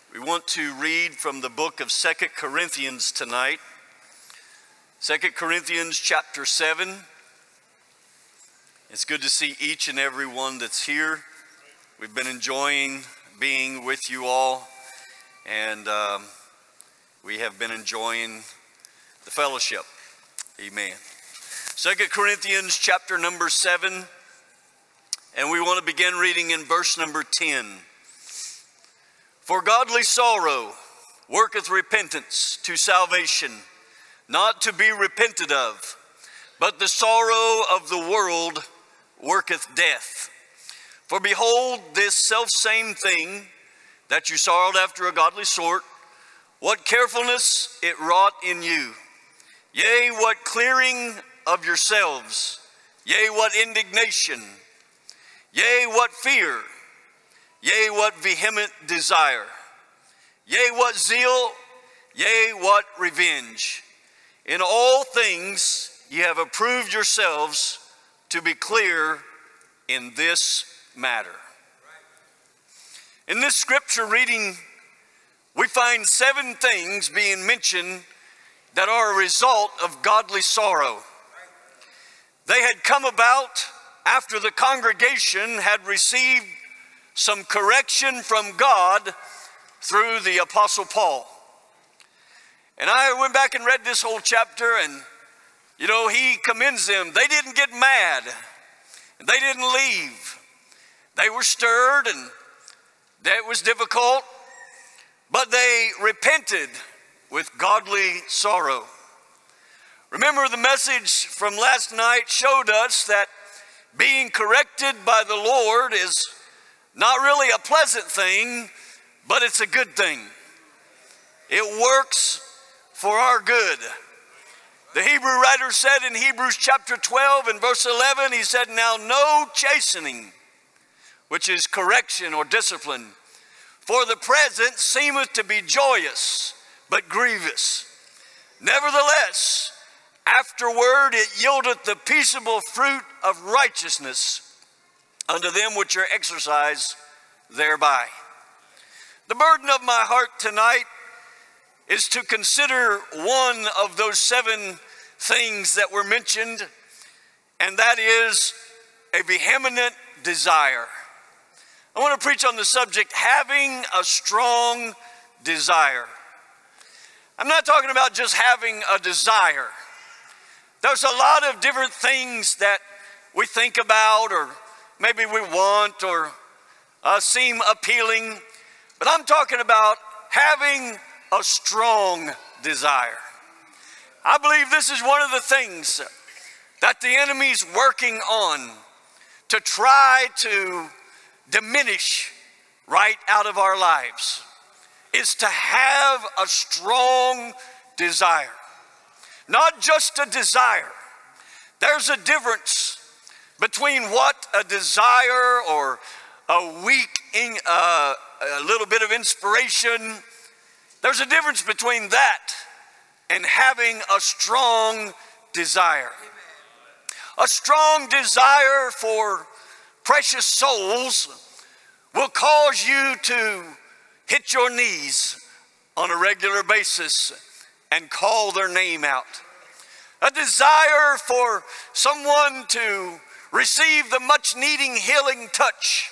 We want to read from the book of 2 Corinthians tonight. 2 Corinthians chapter 7. It's good to see each and every one that's here. We've been enjoying being with you all, and we have been enjoying the fellowship. Amen. 2 Corinthians chapter number 7, and we want to begin reading in verse number 10. For godly sorrow worketh repentance to salvation, not to be repented of, but the sorrow of the world worketh death. For behold, this selfsame thing that you sorrowed after a godly sort, what carefulness it wrought in you. Yea, what clearing of yourselves, yea, what indignation, yea, what fear, yea, what vehement desire, yea, what zeal, yea, what revenge. In all things ye have approved yourselves to be clear in this matter. In this scripture reading, we find 7 things being mentioned that are a result of godly sorrow. They had come about after the congregation had received some correction from God through the Apostle Paul. And I went back and read this whole chapter, and he commends them. They didn't get mad. They didn't leave. They were stirred, and that was difficult, but they repented with godly sorrow. Remember, the message from last night showed us that being corrected by the Lord is not really a pleasant thing, but it's a good thing. It works for our good. The Hebrew writer said in Hebrews chapter 12 and verse 11, he said, "Now no chastening, which is correction or discipline, for the present seemeth to be joyous, but grievous. Nevertheless, afterward it yieldeth the peaceable fruit of righteousness unto them which are exercised thereby." The burden of my heart tonight is to consider one of those 7 things that were mentioned, and that is a vehement desire. I want to preach on the subject, having a strong desire. I'm not talking about just having a desire. There's a lot of different things that we think about, or maybe we want, or seem appealing. But I'm talking about having a strong desire. I believe this is one of the things that the enemy's working on to try to diminish right out of our lives, is to have a strong desire. Not just a desire. There's a difference between what a desire or a weak, a little bit of inspiration. There's a difference between that and having a strong desire. A strong desire for precious souls will cause you to hit your knees on a regular basis and call their name out. A desire for someone to receive the much needed healing touch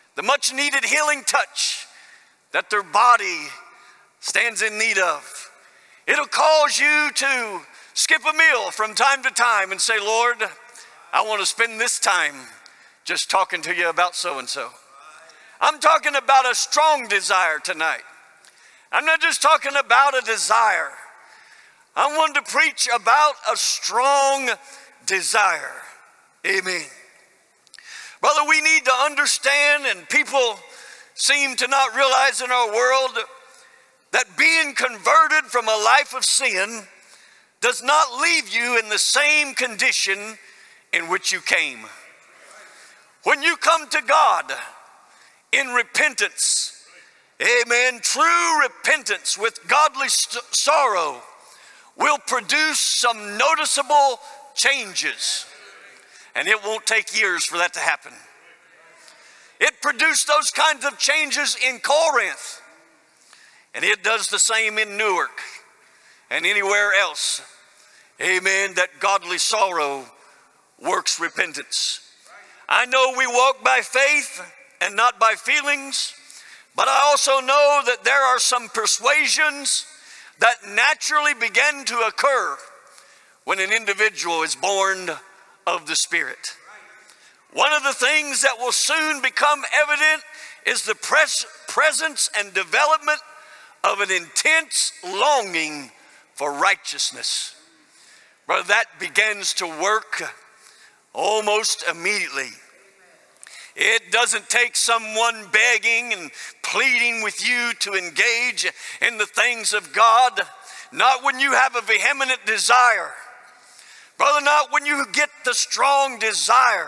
that their body stands in need of. It'll cause you to skip a meal from time to time and say, "Lord, I want to spend this time just talking to you about so-and-so." I'm talking about a strong desire tonight. I'm not just talking about a desire. I wanted to preach about a strong desire. Amen. Brother, we need to understand, and people seem to not realize in our world, that being converted from a life of sin does not leave you in the same condition in which you came. When you come to God in repentance, amen, true repentance with godly sorrow will produce some noticeable changes. And it won't take years for that to happen. It produced those kinds of changes in Corinth. And it does the same in Newark and anywhere else. Amen. That godly sorrow works repentance. I know we walk by faith and not by feelings, but I also know that there are some persuasions that naturally begin to occur when an individual is born of the Spirit. One of the things that will soon become evident is the presence and development of an intense longing for righteousness. Brother, that begins to work almost immediately. It doesn't take someone begging and pleading with you to engage in the things of God. Not when you have a vehement desire. Brother, not when you get the strong desire.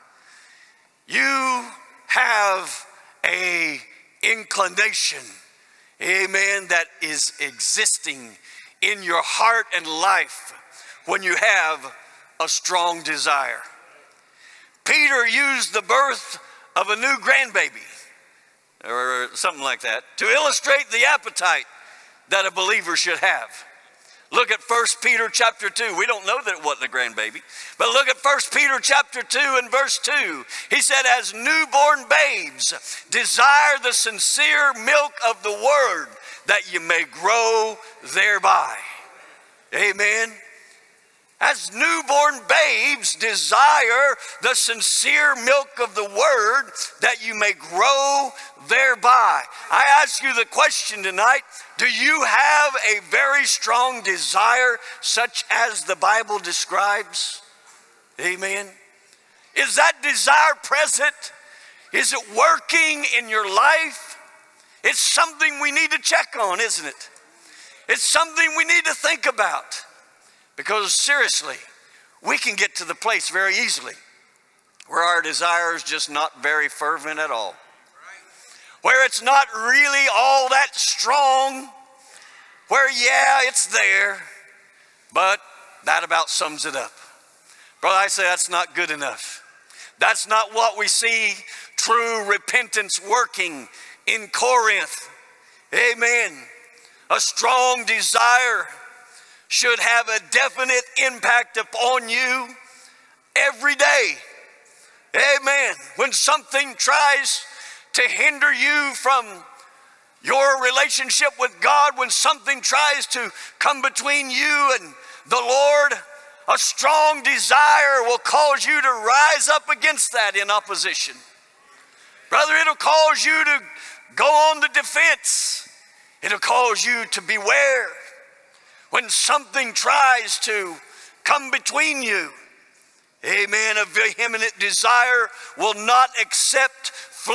You have an inclination, amen, that is existing in your heart and life when you have a strong desire. Peter used the birth of a new grandbaby, or something like that, to illustrate the appetite that a believer should have. Look at 1 Peter chapter 2. We don't know that it wasn't a grandbaby, but look at 1 Peter chapter 2 and verse 2. He said, as newborn babes, desire the sincere milk of the word, that you may grow thereby. Amen. As newborn babes, desire the sincere milk of the word, that you may grow thereby. I ask you the question tonight, do you have a very strong desire such as the Bible describes? Amen. Is that desire present? Is it working in your life? It's something we need to check on, isn't it? It's something we need to think about. Because seriously, we can get to the place very easily where our desire is just not very fervent at all. Where it's not really all that strong. Where, yeah, it's there, but that about sums it up. Brother, I say that's not good enough. That's not what we see true repentance working in Corinth. Amen. A strong desire should have a definite impact upon you every day. Amen. When something tries to hinder you from your relationship with God, when something tries to come between you and the Lord, a strong desire will cause you to rise up against that in opposition. Brother, it'll cause you to go on the defense. It'll cause you to beware. When something tries to come between you, amen, a vehement desire will not accept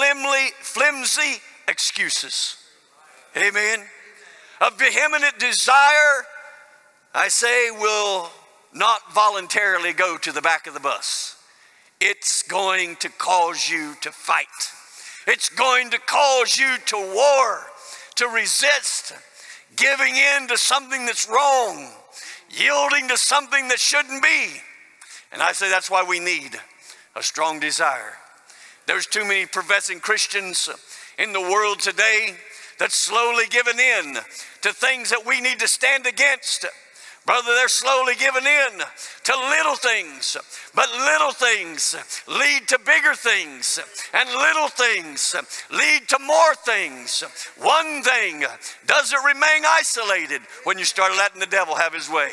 flimsy excuses. Amen. A vehement desire, I say, will not voluntarily go to the back of the bus. It's going to cause you to fight. It's going to cause you to war, to resist, giving in to something that's wrong, yielding to something that shouldn't be. And I say that's why we need a strong desire. There's too many professing Christians in the world today that's slowly giving in to things that we need to stand against. Brother, they're slowly giving in to little things, but little things lead to bigger things, and little things lead to more things. One thing doesn't remain isolated when you start letting the devil have his way.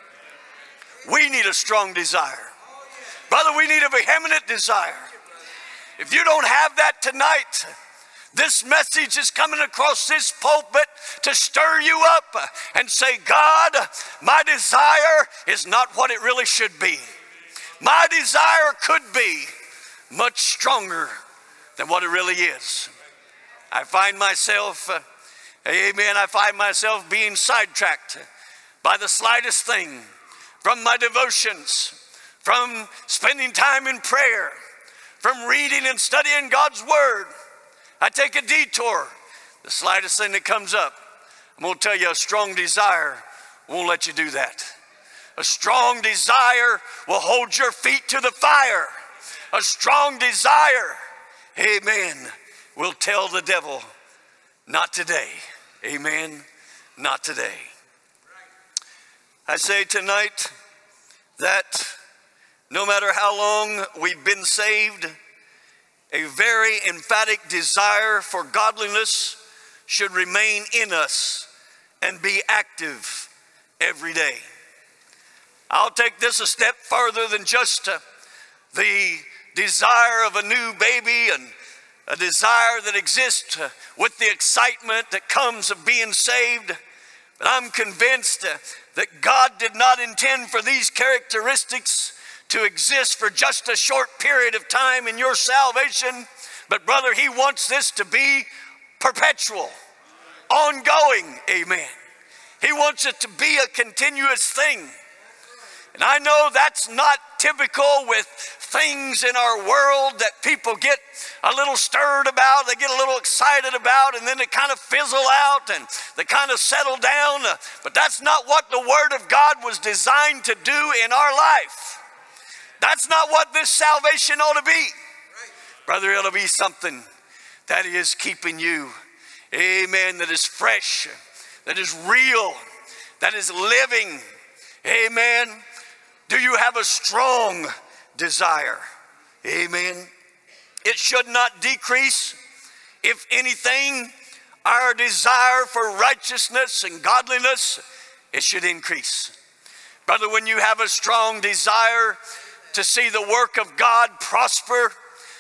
We need a strong desire. Brother, we need a vehement desire. If you don't have that tonight, this message is coming across this pulpit to stir you up and say, God, my desire is not what it really should be. My desire could be much stronger than what it really is. I find myself, being sidetracked by the slightest thing, from my devotions, from spending time in prayer, from reading and studying God's word. I take a detour, the slightest thing that comes up. I'm going to tell you, a strong desire won't let you do that. A strong desire will hold your feet to the fire. A strong desire, amen, will tell the devil, not today. Amen. Not today. I say tonight that no matter how long we've been saved, a very emphatic desire for godliness should remain in us and be active every day. I'll take this a step further than just the desire of a new baby and a desire that exists with the excitement that comes of being saved. But I'm convinced that God did not intend for these characteristics to exist for just a short period of time in your salvation. But brother, He wants this to be perpetual, ongoing. Amen. He wants it to be a continuous thing. And I know that's not typical with things in our world that people get a little stirred about, they get a little excited about, and then they kind of fizzle out and they kind of settle down. But that's not what the Word of God was designed to do in our life. That's not what this salvation ought to be. Brother, it ought to be something that is keeping you, amen, that is fresh, that is real, that is living. Amen. Do you have a strong desire? Amen. It should not decrease. If anything, our desire for righteousness and godliness, it should increase. Brother, when you have a strong desire to see the work of God prosper,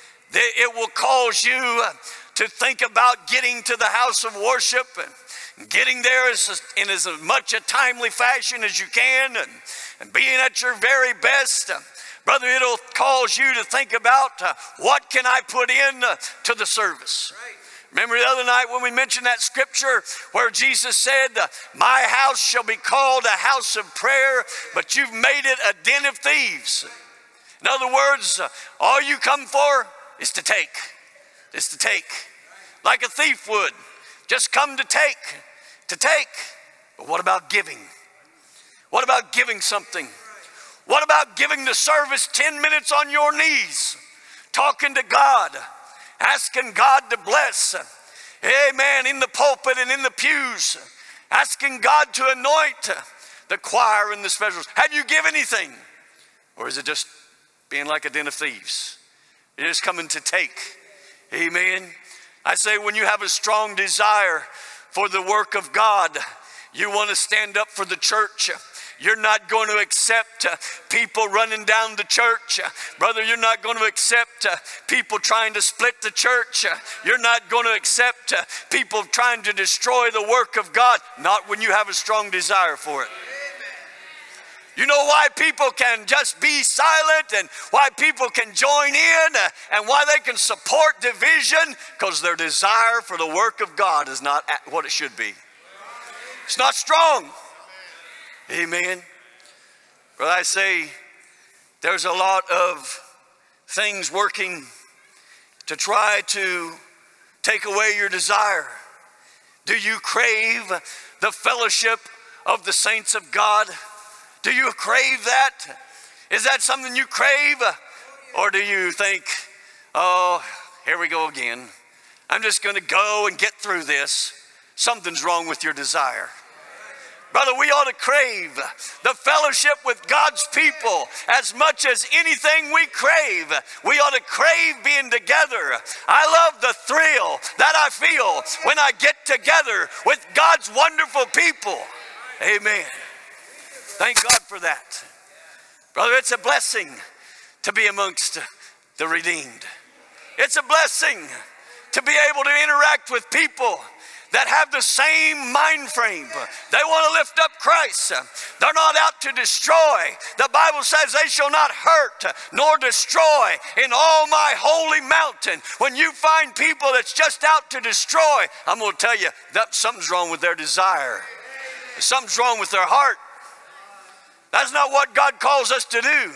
it will cause you to think about getting to the house of worship and getting there in as much a timely fashion as you can and being at your very best. Brother, it'll cause you to think about what can I put in to the service. Remember the other night when we mentioned that scripture where Jesus said, my house shall be called a house of prayer, but you've made it a den of thieves. In other words, all you come for is to take. Is to take. Like a thief would. Just come to take. To take. But what about giving? What about giving something? What about giving the service 10 minutes on your knees, talking to God, asking God to bless, amen, in the pulpit and in the pews, asking God to anoint the choir and the specials? Have you given anything? Or is it just being like a den of thieves? You're just coming to take. Amen. I say when you have a strong desire for the work of God, you want to stand up for the church. You're not going to accept people running down the church. Brother, you're not going to accept people trying to split the church. You're not going to accept people trying to destroy the work of God. Not when you have a strong desire for it. You know why people can just be silent and why people can join in and why they can support division? Because their desire for the work of God is not what it should be. It's not strong. Amen. Well, I say there's a lot of things working to try to take away your desire. Do you crave the fellowship of the saints of God? Do you crave that? Is that something you crave? Or do you think, oh, here we go again. I'm just going to go and get through this. Something's wrong with your desire. Brother, we ought to crave the fellowship with God's people as much as anything we crave. We ought to crave being together. I love the thrill that I feel when I get together with God's wonderful people. Amen. Thank God for that. Brother, it's a blessing to be amongst the redeemed. It's a blessing to be able to interact with people that have the same mind frame. They want to lift up Christ. They're not out to destroy. The Bible says they shall not hurt nor destroy in all my holy mountain. When you find people that's just out to destroy, I'm going to tell you that something's wrong with their desire. Something's wrong with their heart. That's not what God calls us to do.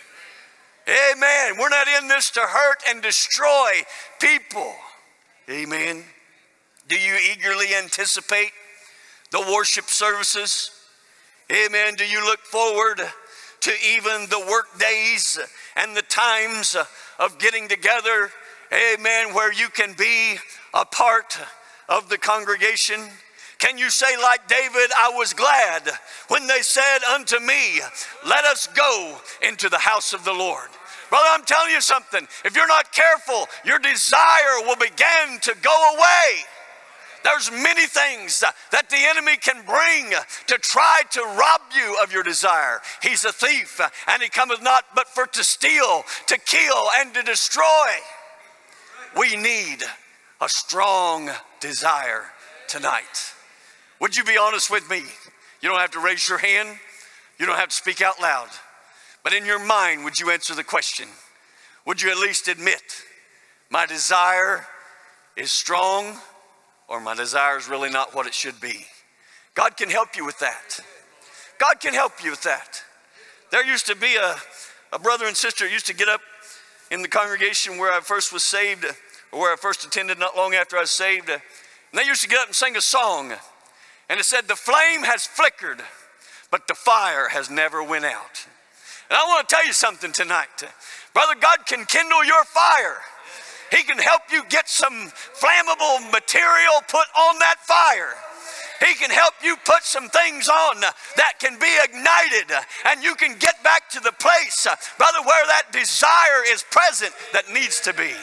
Amen. We're not in this to hurt and destroy people. Amen. Do you eagerly anticipate the worship services? Amen. Do you look forward to even the work days and the times of getting together? Amen. Where you can be a part of the congregation. Can you say like David, I was glad when they said unto me, let us go into the house of the Lord. Brother, I'm telling you something. If you're not careful, your desire will begin to go away. There's many things that the enemy can bring to try to rob you of your desire. He's a thief, and he cometh not but for to steal, to kill, and to destroy. We need a strong desire tonight. Would you be honest with me? You don't have to raise your hand. You don't have to speak out loud. But in your mind, would you answer the question? Would you at least admit, my desire is strong, or my desire is really not what it should be? God can help you with that. God can help you with that. There used to be a brother and sister who used to get up in the congregation where I first was saved, or where I first attended not long after I was saved. And they used to get up and sing a song. And it said, the flame has flickered, but the fire has never went out. And I want to tell you something tonight. Brother, God can kindle your fire. He can help you get some flammable material put on that fire. He can help you put some things on that can be ignited, and you can get back to the place, brother, where that desire is present that needs to be.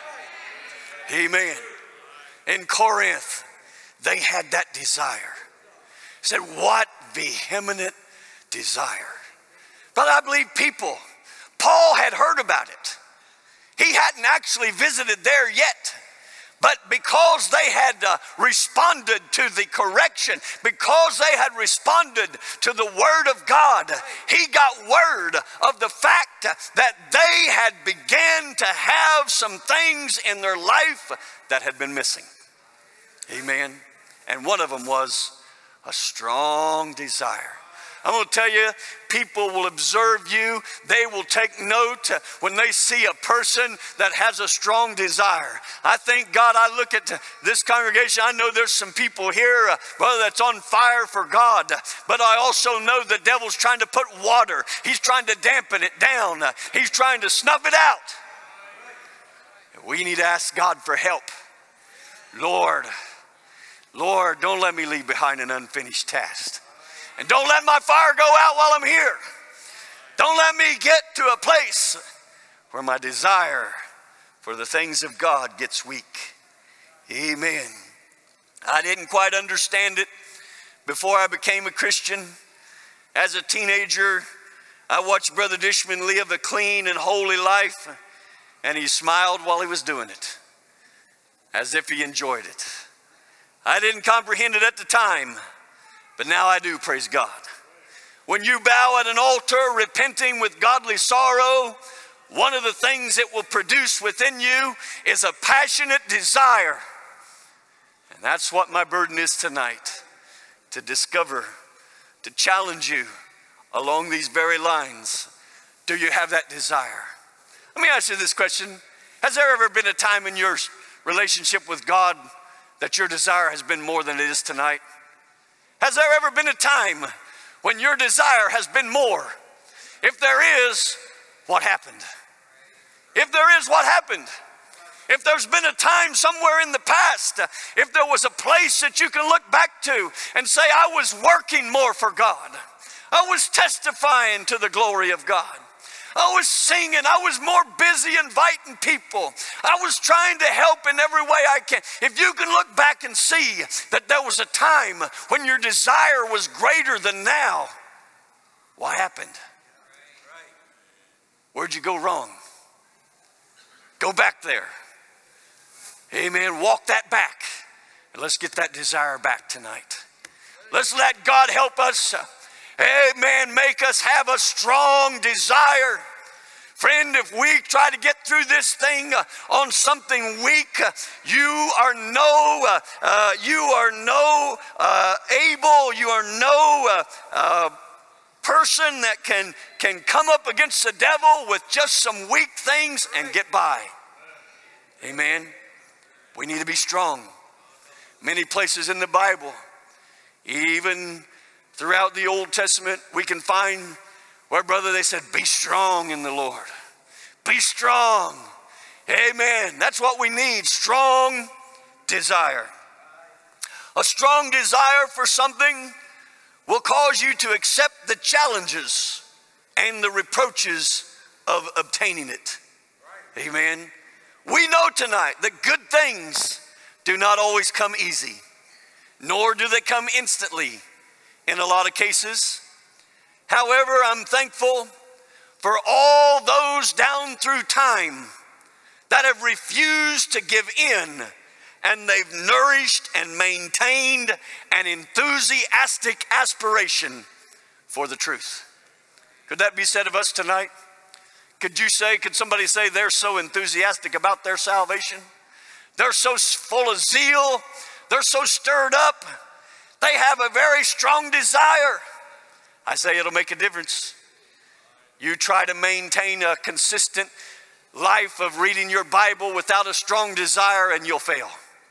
Amen. In Corinth, they had that desire. Said, what vehement desire. Brother, I believe people, Paul had heard about it. He hadn't actually visited there yet. But because they had responded to the correction, because they had responded to the word of God, he got word of the fact that they had began to have some things in their life that had been missing. Amen. And one of them was a strong desire. I'm going to tell you, people will observe you. They will take note when they see a person that has a strong desire. I thank God I look at this congregation. I know there's some people here, brother, that's on fire for God. But I also know the devil's trying to put water. He's trying to dampen it down. He's trying to snuff it out. We need to ask God for help. Lord, don't let me leave behind an unfinished task. And don't let my fire go out while I'm here. Don't let me get to a place where my desire for the things of God gets weak. Amen. I didn't quite understand it before I became a Christian. As a teenager, I watched Brother Dishman live a clean and holy life, and he smiled while he was doing it, as if he enjoyed it. I didn't comprehend it at the time, but now I do, praise God. When you bow at an altar, repenting with godly sorrow, one of the things it will produce within you is a passionate desire. And that's what my burden is tonight, to discover, to challenge you along these very lines. Do you have that desire? Let me ask you this question. Has there ever been a time in your relationship with God that your desire has been more than it is tonight? Has there ever been a time when your desire has been more? If there is, what happened? If there is, what happened? If there's been a time somewhere in the past, if there was a place that you can look back to and say, I was working more for God. I was testifying to the glory of God. I was singing. I was more busy inviting people. I was trying to help in every way I can. If you can look back and see that there was a time when your desire was greater than now, what happened? Where'd you go wrong? Go back there. Amen. Walk that back. And let's get that desire back tonight. Let's let God help us. Amen. Make us have a strong desire. Friend, if we try to get through this thing on something weak, you are no person that can come up against the devil with just some weak things and get by. Amen. We need to be strong. Many places in the Bible, even throughout the Old Testament, we can find where, brother, they said, be strong in the Lord. Be strong. Amen. That's what we need, strong desire. A strong desire for something will cause you to accept the challenges and the reproaches of obtaining it. Amen. We know tonight that good things do not always come easy, nor do they come instantly in a lot of cases. However, I'm thankful for all those down through time that have refused to give in, and they've nourished and maintained an enthusiastic aspiration for the truth. Could that be said of us tonight? Could somebody say they're so enthusiastic about their salvation? They're so full of zeal. They're so stirred up. They have a very strong desire. I say it'll make a difference. You try to maintain a consistent life of reading your Bible without a strong desire and you'll fail.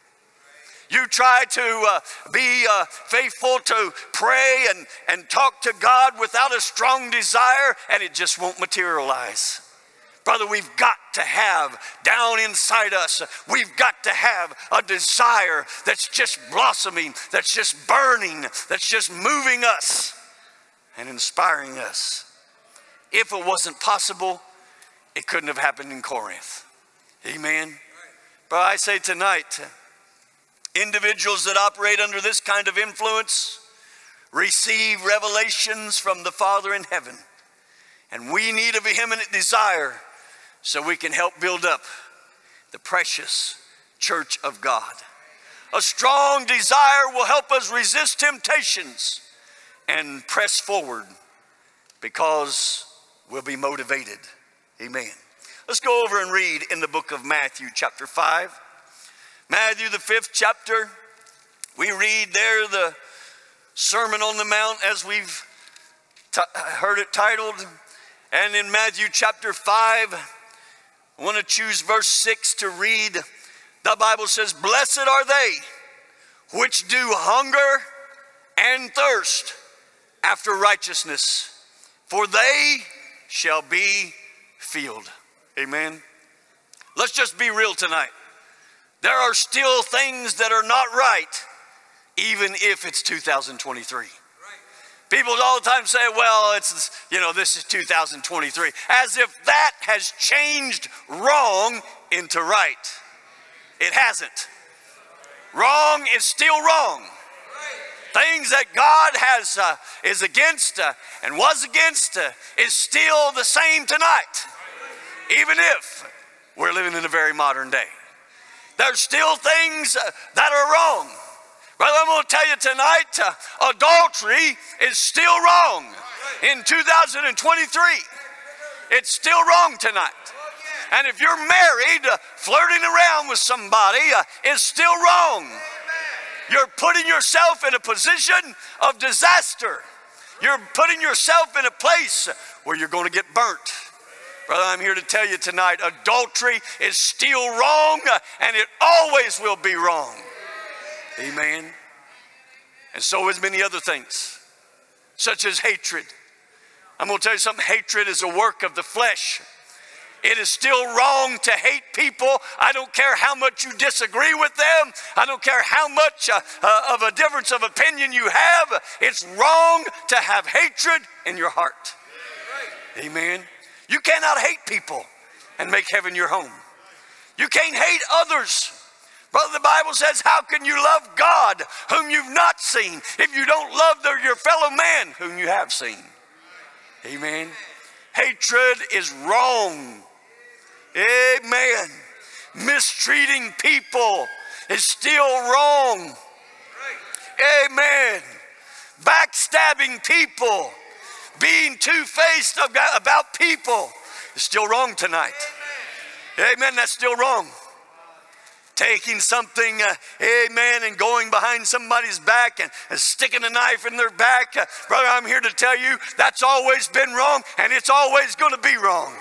You try to be faithful to pray and talk to God without a strong desire, and it just won't materialize. Brother, we've got to have down inside us, we've got to have a desire that's just blossoming, that's just burning, that's just moving us and inspiring us. If it wasn't possible, it couldn't have happened in Corinth. Amen. But I say tonight, individuals that operate under this kind of influence receive revelations from the Father in heaven. And we need a vehement desire so we can help build up the precious church of God. A strong desire will help us resist temptations and press forward because we'll be motivated. Amen. Let's go over and read in the book of Matthew chapter 5. Matthew, the 5th chapter, we read there the Sermon on the Mount as we've heard it titled. And in Matthew chapter 5, I want to choose verse 6 to read. The Bible says, "Blessed are they which do hunger and thirst after righteousness, for they shall be filled." Amen. Let's just be real tonight. There are still things that are not right, even if it's 2023. People all the time say, well, this is 2023, as if that has changed wrong into right. It hasn't. Wrong is still wrong. Things that God is against and was against is still the same tonight, even if we're living in a very modern day. There's still things that are wrong. Brother, I'm going to tell you tonight, adultery is still wrong in 2023. It's still wrong tonight. And if you're married, flirting around with somebody is still wrong. You're putting yourself in a position of disaster. You're putting yourself in a place where you're going to get burnt. Brother, I'm here to tell you tonight, adultery is still wrong, and it always will be wrong. Amen. And so is many other things, such as hatred. I'm going to tell you something, hatred is a work of the flesh. It is still wrong to hate people. I don't care how much you disagree with them. I don't care how much of a difference of opinion you have. It's wrong to have hatred in your heart. Amen. You cannot hate people and make heaven your home. You can't hate others. Brother, the Bible says, how can you love God whom you've not seen if you don't love your fellow man whom you have seen? Amen. Hatred is wrong. Amen. Mistreating people is still wrong. Amen. Backstabbing people, being two-faced about people is still wrong tonight. Amen. That's still wrong. Taking something, amen, and going behind somebody's back and sticking a knife in their back. Brother, I'm here to tell you that's always been wrong, and it's always going to be wrong.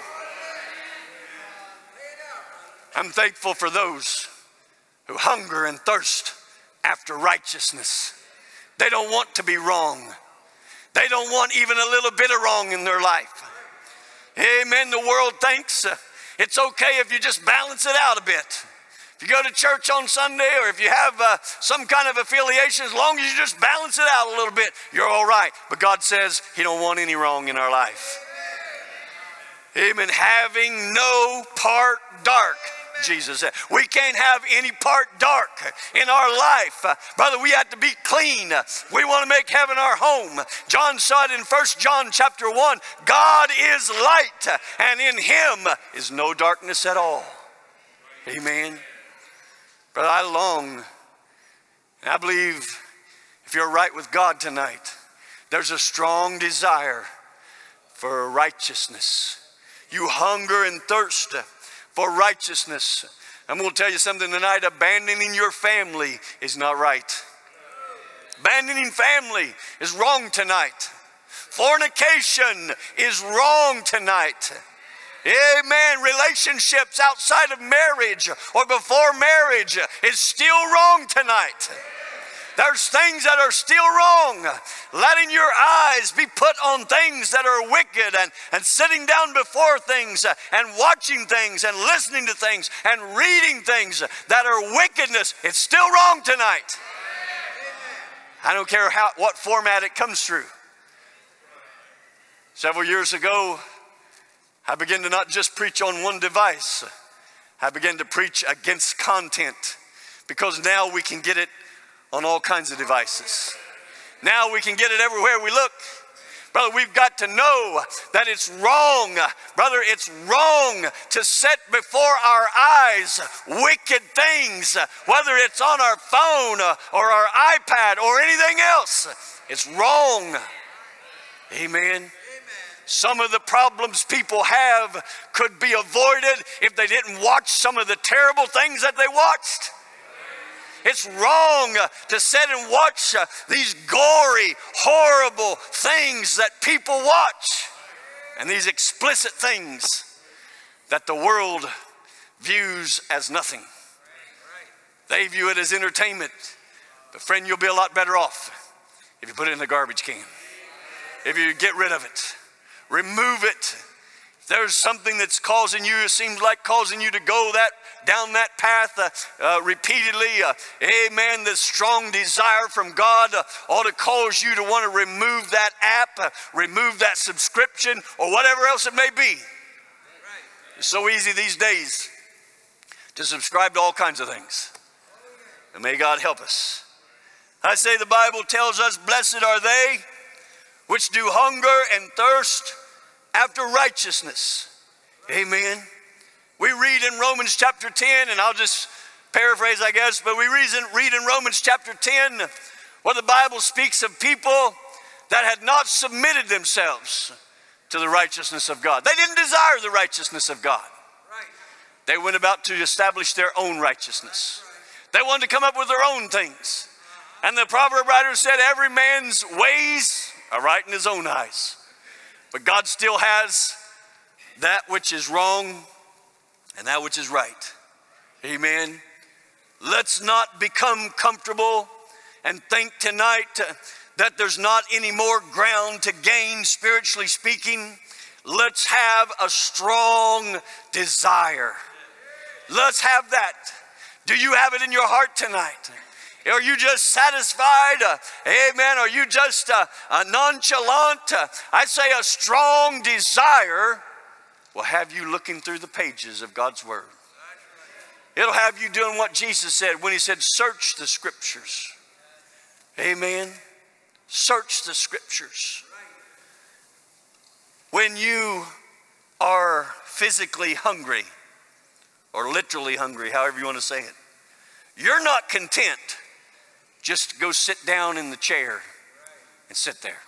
I'm thankful for those who hunger and thirst after righteousness. They don't want to be wrong. They don't want even a little bit of wrong in their life. Amen. The world thinks it's okay if you just balance it out a bit. If you go to church on Sunday, or if you have some kind of affiliation, as long as you just balance it out a little bit, you're all right. But God says He don't want any wrong in our life. Amen. Having no part dark, Jesus said. We can't have any part dark in our life. Brother, we have to be clean. We want to make heaven our home. John said in 1 John chapter 1, God is light, and in Him is no darkness at all. Amen. But I long, and I believe if you're right with God tonight, there's a strong desire for righteousness. You hunger and thirst for righteousness. I'm going to tell you something tonight. Abandoning your family is not right. Abandoning family is wrong tonight. Fornication is wrong tonight. Amen. Relationships outside of marriage or before marriage is still wrong tonight. There's things that are still wrong. Letting your eyes be put on things that are wicked, and sitting down before things and watching things and listening to things and reading things that are wickedness, it's still wrong tonight. I don't care what format it comes through. Several years ago, I began to not just preach on one device. I began to preach against content, because now we can get it on all kinds of devices. Now we can get it everywhere we look. Brother, we've got to know that it's wrong. Brother, it's wrong to set before our eyes wicked things, whether it's on our phone or our iPad or anything else. It's wrong. Amen. Some of the problems people have could be avoided if they didn't watch some of the terrible things that they watched. It's wrong to sit and watch these gory, horrible things that people watch, and these explicit things that the world views as nothing. They view it as entertainment. But friend, you'll be a lot better off if you put it in the garbage can. If you get rid of it. Remove it. If there's something that's causing you, it seems like causing you to go down that path repeatedly, amen, this strong desire from God ought to cause you to want to remove that app, remove that subscription, or whatever else it may be. It's so easy these days to subscribe to all kinds of things. And may God help us. I say the Bible tells us, blessed are they which do hunger and thirst after righteousness. Amen. We read in Romans chapter 10, and I'll just paraphrase, I guess, but we read in Romans chapter 10 where the Bible speaks of people that had not submitted themselves to the righteousness of God. They didn't desire the righteousness of God. They went about to establish their own righteousness. They wanted to come up with their own things. And the proverb writer said, every man's ways are right in his own eyes. But God still has that which is wrong and that which is right. Amen. Let's not become comfortable and think tonight that there's not any more ground to gain, spiritually speaking. Let's have a strong desire. Let's have that. Do you have it in your heart tonight? Are you just satisfied? Amen. Are you just nonchalant? I say a strong desire will have you looking through the pages of God's Word. It'll have you doing what Jesus said when He said, search the Scriptures. Amen. Search the Scriptures. When you are physically hungry, or literally hungry, however you want to say it, you're not content just to go sit down in the chair and sit there.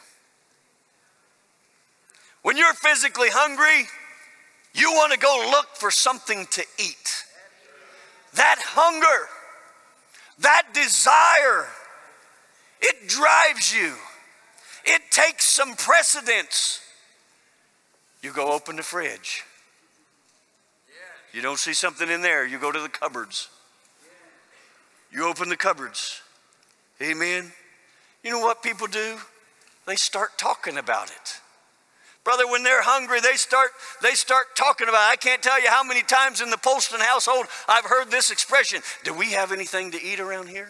When you're physically hungry, you want to go look for something to eat. That hunger, that desire, it drives you. It takes some precedence. You go open the fridge. You don't see something in there, you go to the cupboards. You open the cupboards. Amen. You know what people do? They start talking about it. Brother, when they're hungry, they start talking about it. I can't tell you how many times in the Poston household I've heard this expression. Do we have anything to eat around here?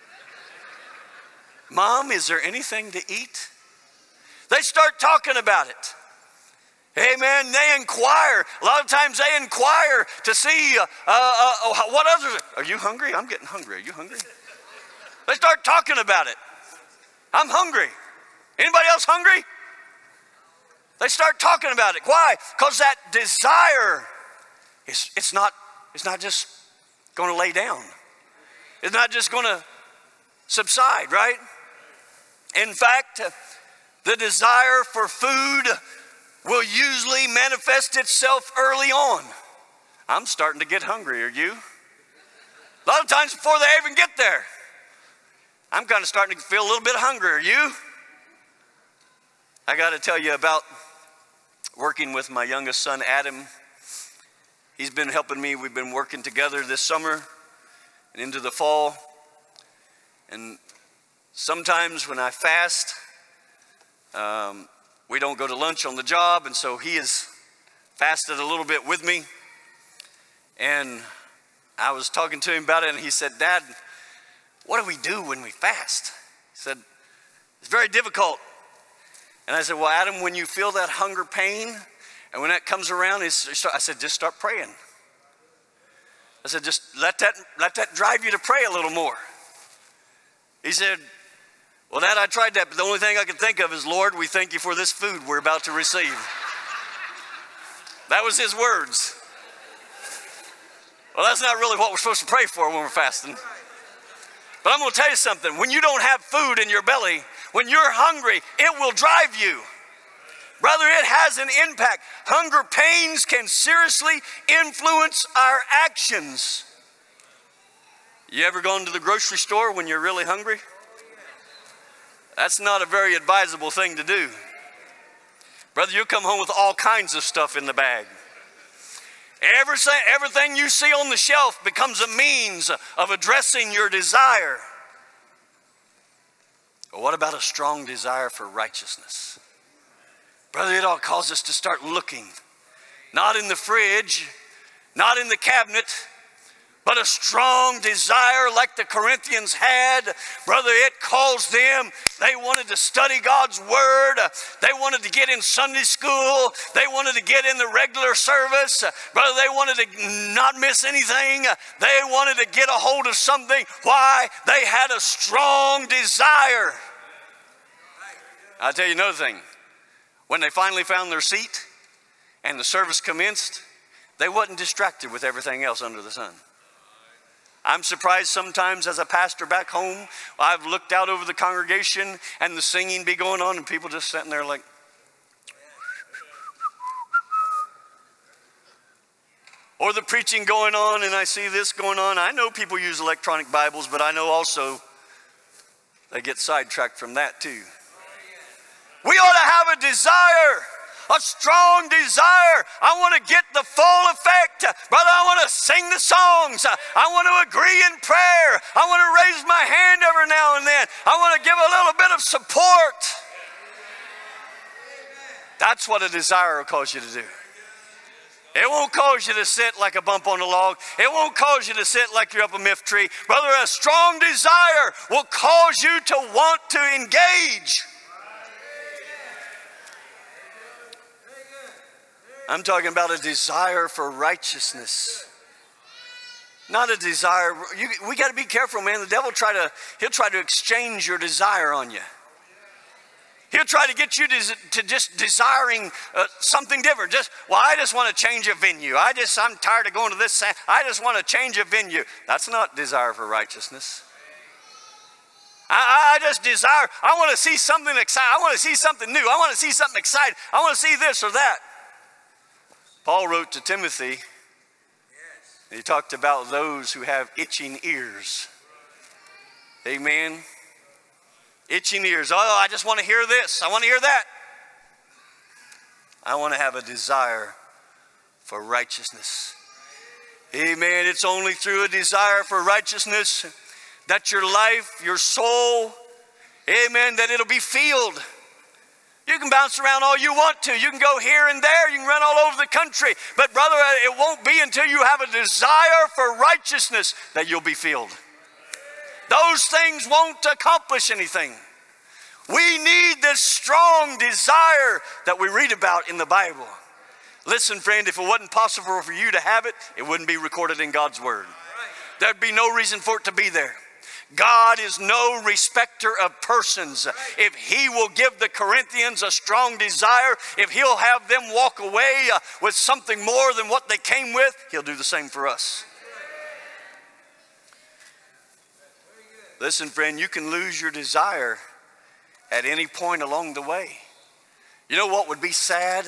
Mom, is there anything to eat? They start talking about it. Amen. They inquire. A lot of times they inquire to see what others. Are you hungry? I'm getting hungry. Are you hungry? They start talking about it. I'm hungry. Anybody else hungry? They start talking about it. Why? Because that desire it's not just going to lay down. It's not just going to subside, right? In fact, the desire for food will usually manifest itself early on. I'm starting to get hungry, are you? A lot of times before they even get there, I'm kind of starting to feel a little bit hungry, are you? I got to tell you about working with my youngest son, Adam. He's been helping me. We've been working together this summer and into the fall. And sometimes when I fast, we don't go to lunch on the job, and so he has fasted a little bit with me. And I was talking to him about it, and he said, Dad, what do we do when we fast? He said, it's very difficult. And I said, well, Adam, when you feel that hunger pain, and when that comes around, I said, just start praying. I said, just let that drive you to pray a little more. He said, well, Dad, I tried that, but the only thing I could think of is, Lord, we thank you for this food we're about to receive. That was his words. Well, that's not really what we're supposed to pray for when we're fasting. But I'm going to tell you something. When you don't have food in your belly, when you're hungry, it will drive you. Brother, it has an impact. Hunger pains can seriously influence our actions. You ever gone to the grocery store when you're really hungry? That's not a very advisable thing to do. Brother, you'll come home with all kinds of stuff in the bag. Everything you see on the shelf becomes a means of addressing your desire. But what about a strong desire for righteousness? Brother, it all calls us to start looking, not in the fridge, not in the cabinet, but a strong desire like the Corinthians had. Brother, it calls them. They wanted to study God's word. They wanted to get in Sunday school. They wanted to get in the regular service. Brother, they wanted to not miss anything. They wanted to get a hold of something. Why? They had a strong desire. I'll tell you another thing. When they finally found their seat and the service commenced, they wasn't distracted with everything else under the sun. I'm surprised sometimes as a pastor back home, I've looked out over the congregation and the singing be going on and people just sitting there like, or the preaching going on and I see this going on. I know people use electronic Bibles, but I know also they get sidetracked from that too. We ought to have a desire, a strong desire. I want to get the full effect. Brother, I want to sing the songs. I want to agree in prayer. I want to raise my hand every now and then. I want to give a little bit of support. That's what a desire will cause you to do. It won't cause you to sit like a bump on a log. It won't cause you to sit like you're up a miff tree. Brother, a strong desire will cause you to want to engage. I'm talking about a desire for righteousness. Not a desire. We got to be careful, man. The devil he'll try to exchange your desire on you. He'll try to get you to just desiring something different. I just want to change a venue. I'm tired of going to this. I just want to change a venue. That's not desire for righteousness. I just desire. I want to see something exciting. I want to see something new. I want to see something exciting. I want to see this or that. Paul wrote to Timothy, he talked about those who have itching ears. Amen. Itching ears. Oh, I just want to hear this. I want to hear that. I want to have a desire for righteousness. Amen. It's only through a desire for righteousness that your life, your soul, amen, that it'll be filled. You can bounce around all you want to. You can go here and there. You can run all over the country. But brother, it won't be until you have a desire for righteousness that you'll be filled. Those things won't accomplish anything. We need this strong desire that we read about in the Bible. Listen, friend, if it wasn't possible for you to have it, it wouldn't be recorded in God's Word. There'd be no reason for it to be there. God is no respecter of persons. If he will give the Corinthians a strong desire, if he'll have them walk away with something more than what they came with, he'll do the same for us. Listen, friend, you can lose your desire at any point along the way. You know what would be sad?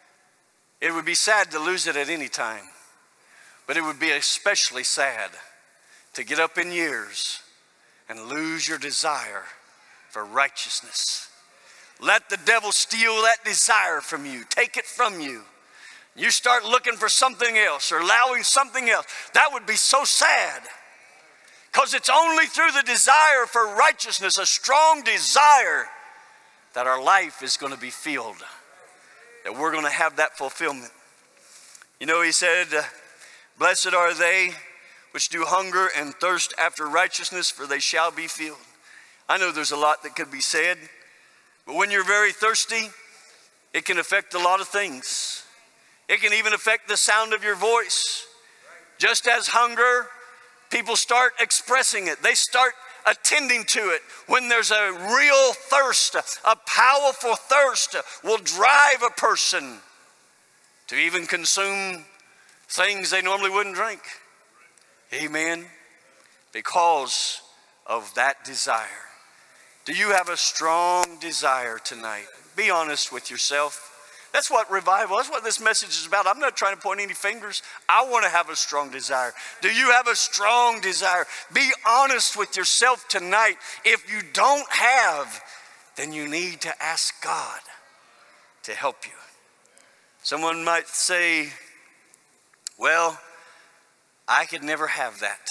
It would be sad to lose it at any time. But it would be especially sad to get up in years and lose your desire for righteousness. Let the devil steal that desire from you. Take it from you. You start looking for something else or allowing something else. That would be so sad. Because it's only through the desire for righteousness, a strong desire, that our life is going to be filled. That we're going to have that fulfillment. You know, he said, blessed are they which do hunger and thirst after righteousness, for they shall be filled. I know there's a lot that could be said, but when you're very thirsty, it can affect a lot of things. It can even affect the sound of your voice. Just as hunger, people start expressing it. They start attending to it. When there's a real thirst, a powerful thirst will drive a person to even consume things they normally wouldn't drink. Amen. Because of that desire. Do you have a strong desire tonight? Be honest with yourself. That's what revival, that's what this message is about. I'm not trying to point any fingers. I want to have a strong desire. Do you have a strong desire? Be honest with yourself tonight. If you don't have, then you need to ask God to help you. Someone might say, well, I could never have that.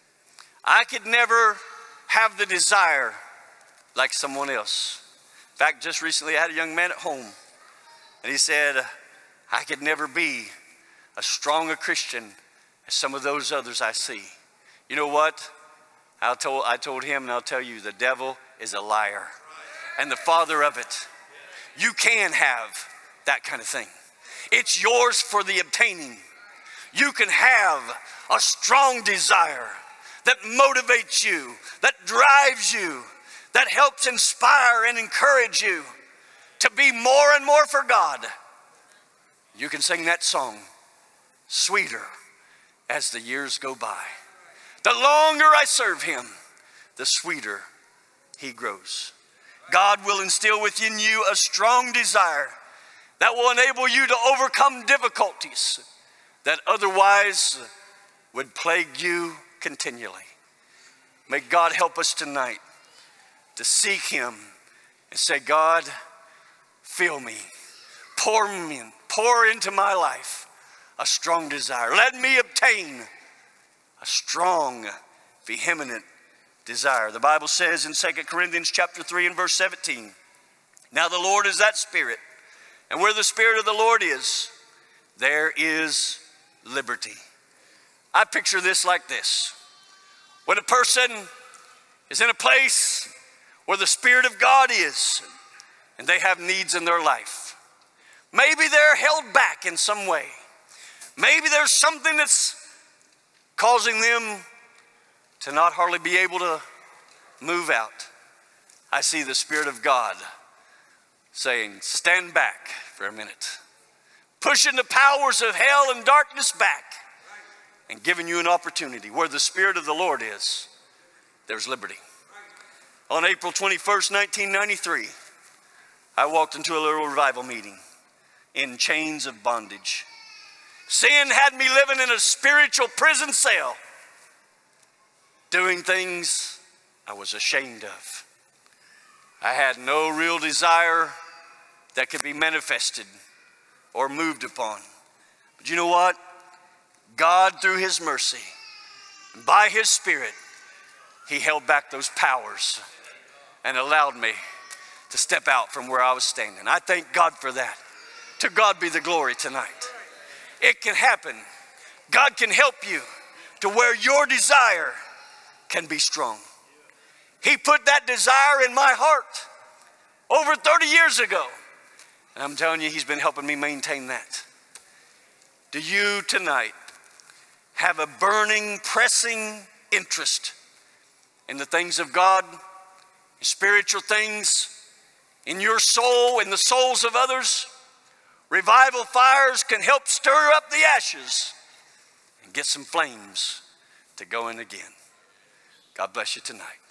I could never have the desire like someone else. In fact, just recently I had a young man at home, and he said, I could never be as strong a Christian as some of those others I see. You know what? I told him, and I'll tell you, the devil is a liar and the father of it. You can have that kind of thing. It's yours for the obtaining. You can have a strong desire that motivates you, that drives you, that helps inspire and encourage you to be more and more for God. You can sing that song, sweeter as the years go by. The longer I serve him, the sweeter he grows. God will instill within you a strong desire that will enable you to overcome difficulties that otherwise would plague you continually. May God help us tonight to seek him and say, God, fill me, pour into my life a strong desire. Let me obtain a strong, vehement desire. The Bible says in 2 Corinthians chapter 3 and verse 17, now the Lord is that Spirit, and where the Spirit of the Lord is, there is liberty. I picture this like this. When a person is in a place where the Spirit of God is, and they have needs in their life, maybe they're held back in some way. Maybe there's something that's causing them to not hardly be able to move out. I see the Spirit of God saying, stand back for a minute. Pushing the powers of hell and darkness back and giving you an opportunity. Where the Spirit of the Lord is, there's liberty. On April 21st, 1993, I walked into a little revival meeting in chains of bondage. Sin had me living in a spiritual prison cell, doing things I was ashamed of. I had no real desire that could be manifested or moved upon. But you know what? God, through his mercy, and by his Spirit, he held back those powers and allowed me to step out from where I was standing. I thank God for that. To God be the glory tonight. It can happen. God can help you to where your desire can be strong. He put that desire in my heart over 30 years ago. And I'm telling you, he's been helping me maintain that. Do you tonight have a burning, pressing interest in the things of God, spiritual things, in your soul, in the souls of others? Revival fires can help stir up the ashes and get some flames to go in again. God bless you tonight.